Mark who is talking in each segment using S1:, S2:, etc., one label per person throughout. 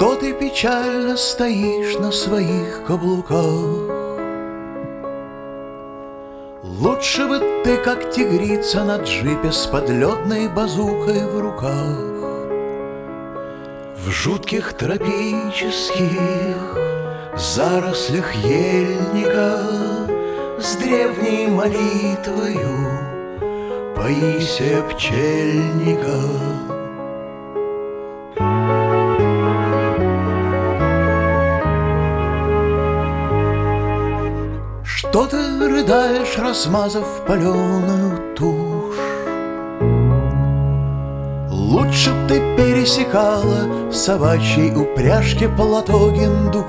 S1: Что ты печально стоишь на своих каблуках? Лучше бы ты, как тигрица на джипе с подлетной базукой в руках, в жутких тропических зарослях ельника с древней молитвою Паисия Пчельника. Что ты рыдаешь, размазав паленую тушь? Лучше б ты пересекала в собачьей упряжке Платогин-Дукуш,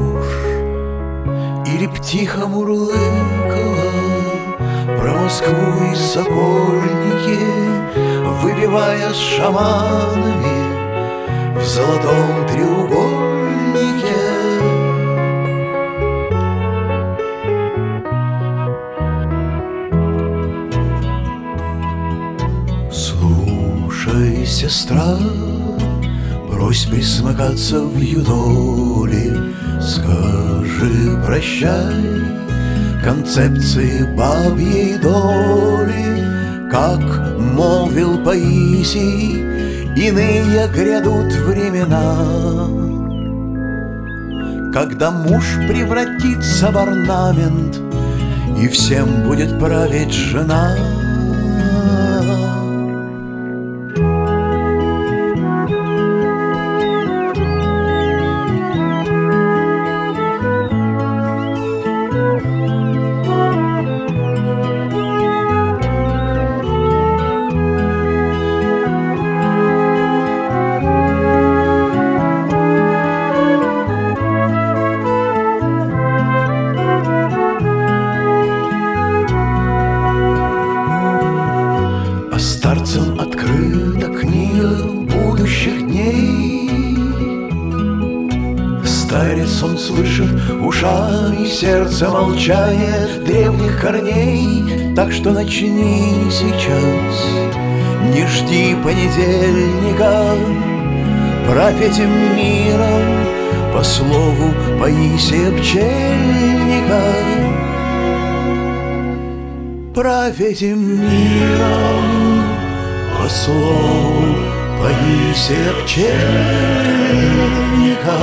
S1: или б тихо мурлыкала про Москву и Сокольники, выпивая с шаманами в золотом треугольнике. Слушай, сестра, брось присмыкаться в юдоли, скажи прощай концепции бабьей доли. Как молвил Паисий, иные грядут времена, когда муж превратится в орнамент и всем будет править жена. Старцам открыта книга будущих дней. Старец он слышит ушами, сердце молчание древних корней. Так что начни сейчас, не жди понедельника, правь этим миром по слову Паисия Пчельника. Правь этим миром по слову Паисия Пчельника.